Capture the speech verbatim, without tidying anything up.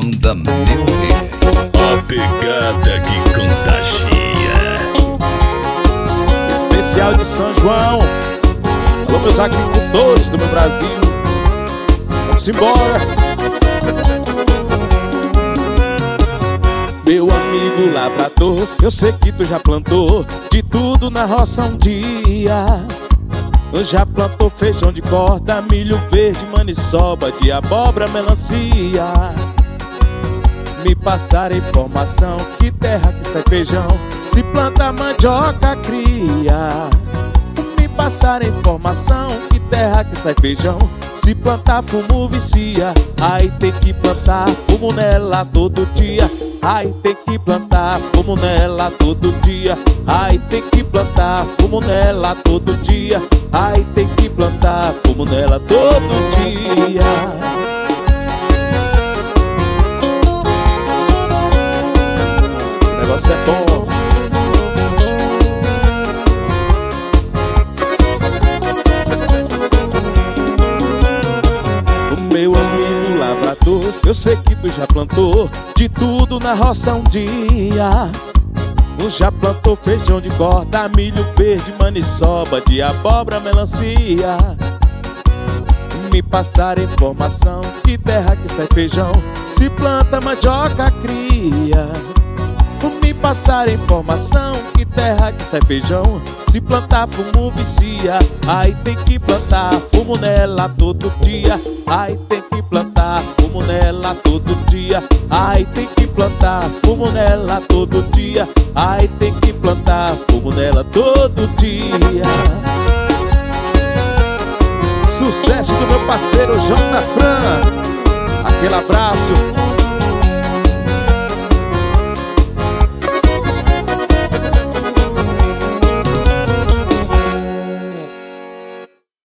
Manda meu rei. A pegada que contagia. Especial de São João. Alô, meus agricultores do meu Brasil. Vamos embora. Meu amigo lavrador, eu sei que tu já plantou de tudo na roça um dia. Já plantou feijão de corda, milho verde, maniçoba, de abóbora, melancia. Me passaram informação que terra que sai feijão, se planta mandioca cria. Me passaram informação que terra que sai feijão, se plantar fumo vicia. Aí tem que plantar fumo nela todo dia. Aí tem que plantar fumo nela todo dia. Aí tem que plantar fumo nela todo dia. Aí tem que plantar fumo nela todo dia. O negócio é bom. O meu amigo lavrador, eu sei que tu já plantou de tudo na roça um dia. Tu já plantou feijão de corda, milho verde, maniçoba, de abóbora, melancia. Me passaram informação que terra que sai feijão, se planta mandioca cria. Me passaram informação que terra que sai feijão, se plantar fumo vicia. Aí tem que plantar fumo nela todo dia. Aí tem que plantar fumo nela todo dia. Aí tem que plantar fumo nela todo dia. Aí tem que plantar fumo nela todo dia. Sucesso do meu parceiro J. Fran. Aquele abraço.